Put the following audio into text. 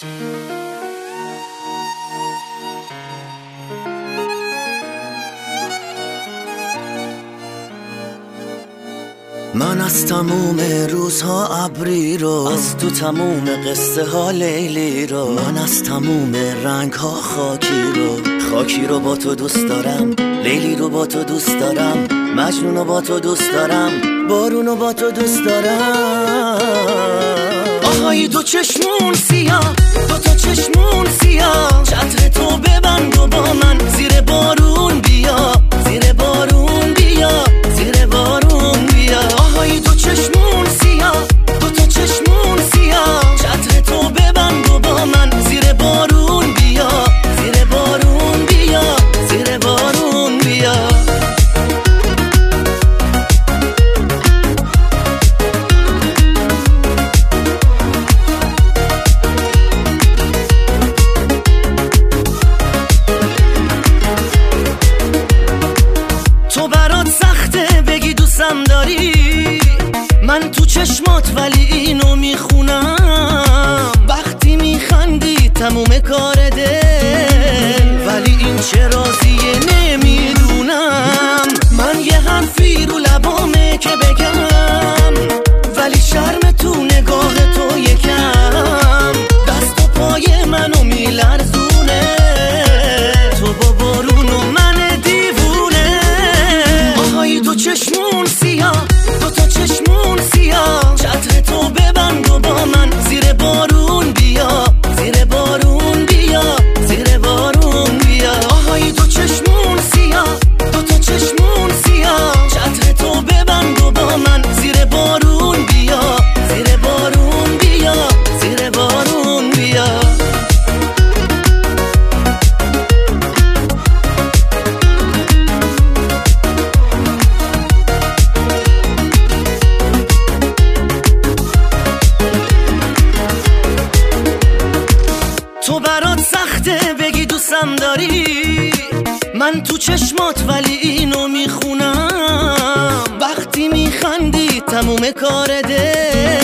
من از تموم روزها ابری رو، از تو تموم قصه ها لیلی رو، من از تموم رنگ ها خاکی رو با تو دوست دارم، لیلی رو با تو دوست دارم، مجنون رو با تو دوست دارم، بارون رو با تو دوست دارم. آهای دو چشمون سیاه، دو تا چشمون سیاه، چتر تو ببند و با من زیر بارون بیا، زیر بارون بیا، زیر بارون بیا. آهای دو چشمون سیاه، دو تا چشمون سیاه، چتر تو ببند و با من زیر بارون بیا، زیر بارون بیا، زیر بارون بیا. تو برات سخته بگی دوستم داری، من تو چشمات ولی اینو میخونم، وقتی میخندی تموم کار دل، ولی این چه رازیه نمیدونم. من یه حرفی رو لبامه که بگم، ولی شرم تو نگاه تو یکم، دست و پای منو میلرزونه، تو با بارون و من دیوونه. آهای دو چشمون سیاه، دو تا چشمون سیاه، چتر تو ببند و با من زیر بارون بیا، زیر بارون بیا، زیر بارون بیا. آهای دو چشمون سیاه، دو تا چشمون سیاه، چتر تو ببند و با من زیر بارون بیا، زیر بارون بیا، زیر بارون بیا. تو برات سخته بگی دوستم داری، من تو چشمات ولی اینو میخونم، وقتی میخندی تموم کار دل،